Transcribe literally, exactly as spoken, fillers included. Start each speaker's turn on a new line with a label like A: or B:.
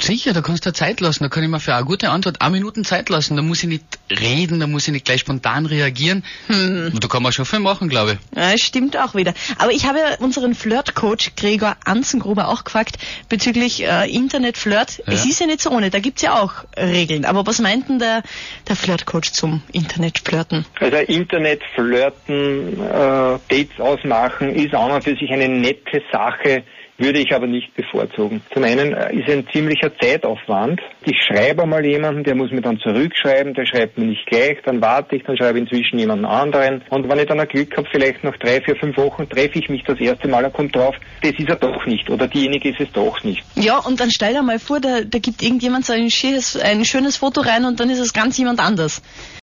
A: Sicher, da kannst du Zeit lassen. Da kann ich mir für eine gute Antwort eine Minuten Zeit lassen. Da muss ich nicht reden, da muss ich nicht gleich spontan reagieren. Hm. Da kann man schon viel machen, glaube ich.
B: Ja, stimmt auch wieder. Aber ich habe ja unseren Flirt-Coach Gregor Anzengruber auch gefragt bezüglich äh, Internet-Flirt. Ja. Es ist ja nicht so ohne, da gibt's ja auch Regeln. Aber was meint denn der, der Flirt-Coach zum Internet-Flirten?
C: Also Internet-Flirten, äh, Dates ausmachen, ist an und für sich eine nette Sache, würde ich aber nicht bevorzugen. Zum einen ist ein ziemlicher Zeitaufwand. Ich schreibe einmal jemanden, der muss mir dann zurückschreiben, der schreibt mir nicht gleich, dann warte ich, dann schreibe ich inzwischen jemanden anderen. Und wenn ich dann ein Glück habe, vielleicht nach drei, vier, fünf Wochen treffe ich mich das erste Mal und kommt drauf, das ist er doch nicht oder diejenige ist es doch nicht.
B: Ja, und dann stell dir mal vor, da, da gibt irgendjemand so ein schönes, ein schönes Foto rein und dann ist es ganz jemand anders.